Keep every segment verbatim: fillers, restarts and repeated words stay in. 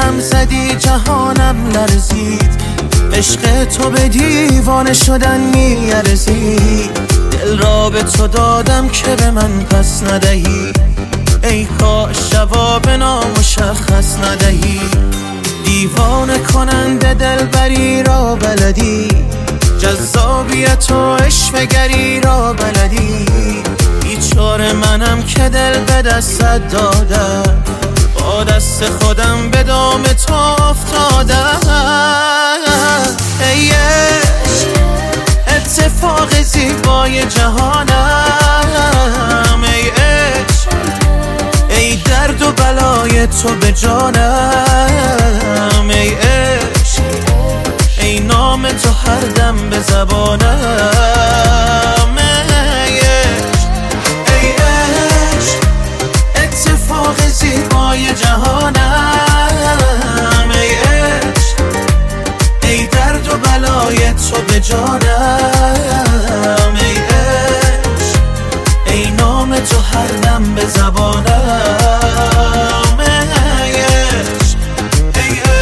هم زدی جهانم لرزید، عشق تو به دیوانه شدن میارزید. دل را به تو دادم که به من پس ندهی، ای کاش جواب نامشخص ندهی. دیوانه کننده دلبری را بلدی، جذابیت و عشوه‌گری را بلدی. بیچاره منم که دل به دستت دادم، با دست خودم به دام تو افتادم. ای عشق اتفاق زیبای جهانم، ای عشق ای درد و بلای تو به جانم، ای عشق ای نام تو هر دم به زبانم. ای عشق ای عشق اتفاق زیبای جهانم، ای عشق ای درد و بلای تو به جانم، ای عشق ای نام تو هر دم به زبانم. ای عشق ای عشق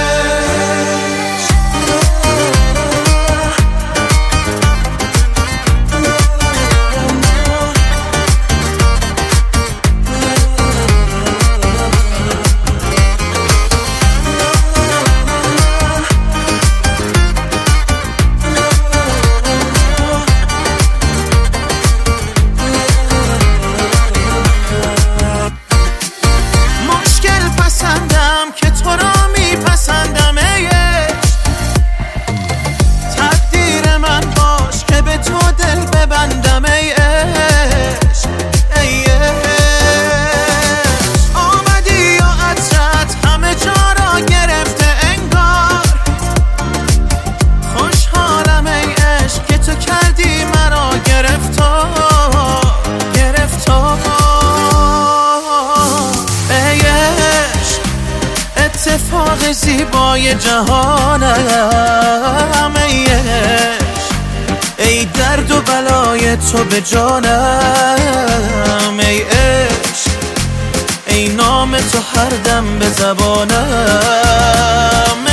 که تو را میپسندم. ای عشق تقدیر من باش که به تو دل ببندم. ای عشق ای عشق آمدی یا عطرت همه جا را گرفته انگار. خوشحالم ای عشق که تو کردی مرا گرفتار گرفتار. اتفاق زیبای جهانم، ای عشق ای درد و بلای تو به جانم، ای عشق ای نام تو هر دم به زبانم.